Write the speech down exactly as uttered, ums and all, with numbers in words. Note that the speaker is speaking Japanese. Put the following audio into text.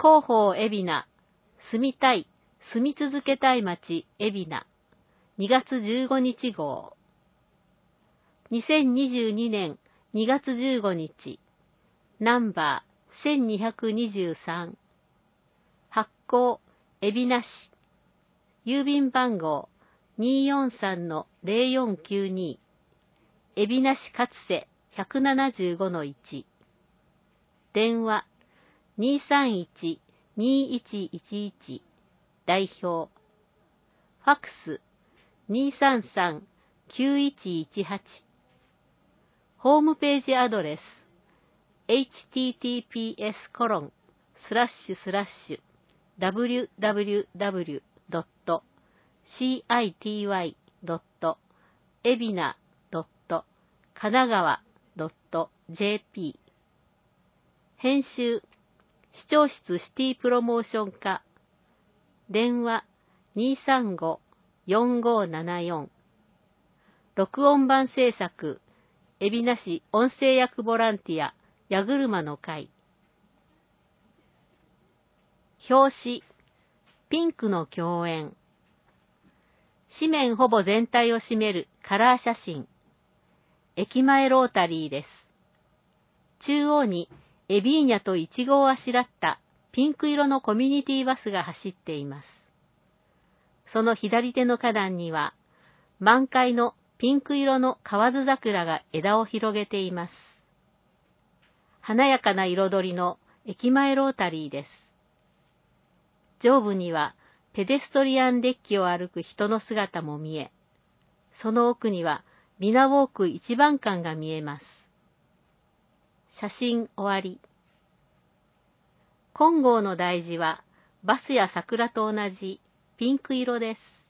広報海老名、住みたい、住み続けたい街海老名、にがつじゅうごにち号。にせんにじゅうにねんにがつじゅうごにち、ナンバーせんにひゃくにじゅうさん。発行、海老名市。郵便番号 にーよんさんのぜろよんきゅうに。海老名市勝瀬 ひゃくななじゅうごのいち。電話 にーさんいち にーいちいちいち。代表。ファックス にーさんさん きゅういちいちはち。ホームページアドレス エイチティーティーピーエスコロンスラッシュスラッシュダブリュダブリュダブリュドットシーアイティーワイドットエビナドットかながわドットジェーピー。編集視聴室シティプロモーション課。電話 にーさんご よんごななよん。録音版制作海老名市音声役ボランティア矢車の会。表紙ピンクの共演。紙面ほぼ全体を占めるカラー写真。駅前ロータリーです。中央にエビーニャとイチゴをあしらったピンク色のコミュニティバスが走っています。その左手の花壇には満開のピンク色の河津桜が枝を広げています。華やかな彩りの駅前ロータリーです。上部にはペデストリアンデッキを歩く人の姿も見え、その奥にはビナウォーク一番館が見えます。写真終わり。金剛の題字はバスや桜と同じピンク色です。